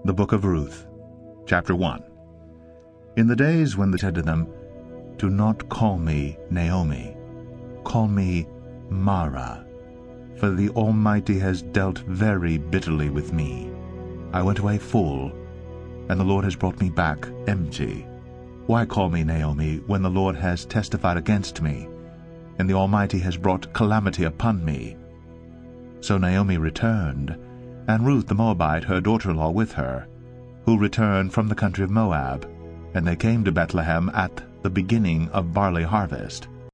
The Book of Ruth, Chapter 1. In the days when they said to them, "Do not call me Naomi, call me Mara, for the Almighty has dealt very bitterly with me. I went away full, and the Lord has brought me back empty. Why call me Naomi, when the Lord has testified against me, and the Almighty has brought calamity upon me?" So Naomi returned, and Ruth the Moabite her daughter-in-law with her, who returned from the country of Moab, and they came to Bethlehem at the beginning of barley harvest.